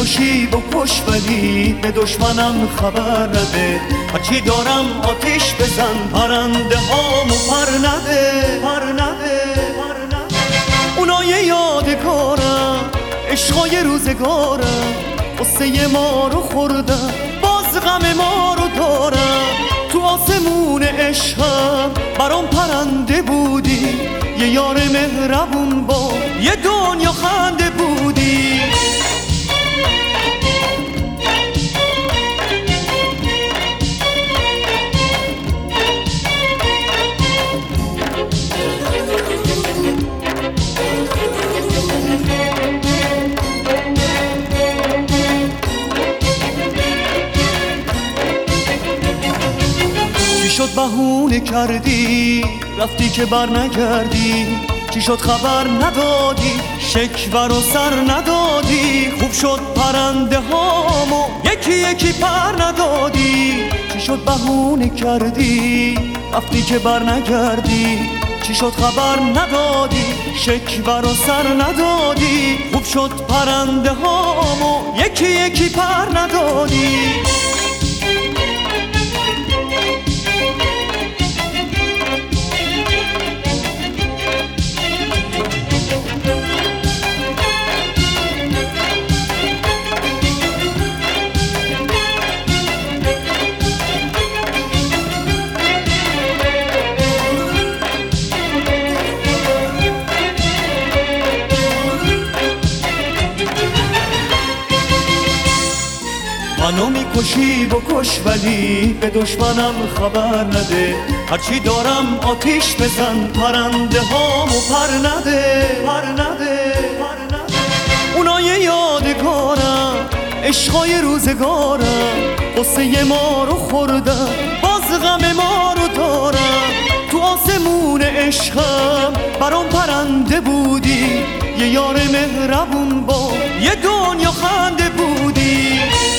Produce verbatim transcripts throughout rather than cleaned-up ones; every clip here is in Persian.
میکشی بکش ولی به دشمنم خبر نده. هرچی دارم آتیش بزن پرنده هامو پر نده، پر نده، پر نده. اونای یادگارم عشقای روزگارم قصه ما رو خوردم باز غم ما رو دارم. تو آسمون عشقم برام پرنده بودی، یه یار مهربون با یه دنیا خنده بودی. چی شد بهونه کردی رفتی که بر نگردی؟ چی شد خبر ندادی شکوه رو سر ندادی؟ خوب شد پرنده هامو یکی یکی پر ندادی. چی شد بهونه کردی رفتی که بر نگردی؟ چی شد خبر ندادی شکوه رو سر ندادی؟ خوب شد پرنده هامو یکی یکی پر ندادی. منو میکشی بکش ولی به دشمنم خبر نده. هرچی دارم آتیش بزن پرنده هامو پر نده، پر نده، پر نده. اونای یادگارم عشقای روزگارم قصه ما رو خوردم باز غم ما رو دارم. تو آسمون عشقم برام پرنده بودی، یه یار مهربون با یه دنیا خنده بودی.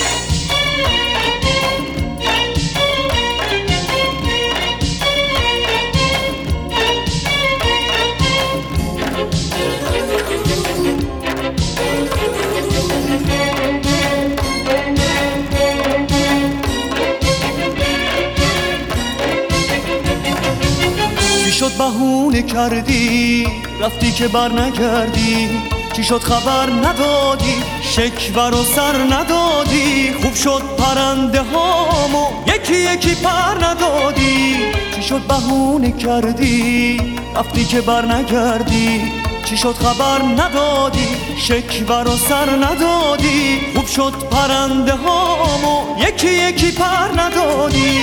چی شد بهونه کردی رفتی که بر نگردی؟ چی شد خبر ندادی شکوه رو سر ندادی؟ خوب شد پرنده هامو یکی یکی پر ندادی. چی شد بهونه کردی رفتی که بر نگردی؟ چی شد خبر ندادی شکوه رو سر ندادی؟ خوب شد پرنده هامو یکی یکی پر ندادی.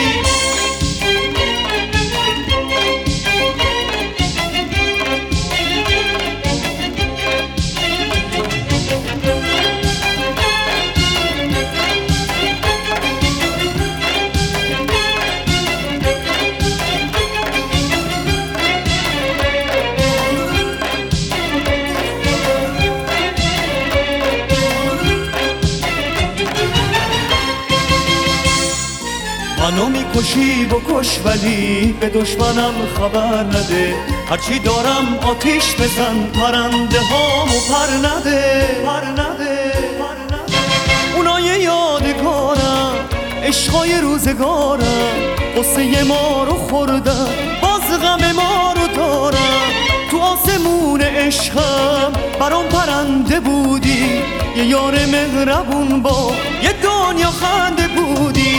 منو میکشی بکش ولی به دشمنم خبر نده. هرچی دارم آتیش بزن پرنده هامو پر نده، پر نده، پر نده. اونای یادگارم عشقای روزگارم قصه ما رو خوردم باز غم ما رو دارم. تو آسمون عشقم برام پرنده بودی، یه یار مهربون با یه دنیا خنده بودی.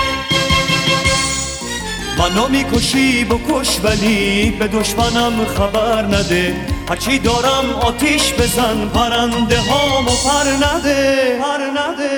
منو میکشی بکش ولی به دشمنم خبر نده. هرچی دارم آتیش بزن پرنده هامو پر نده، پر نده.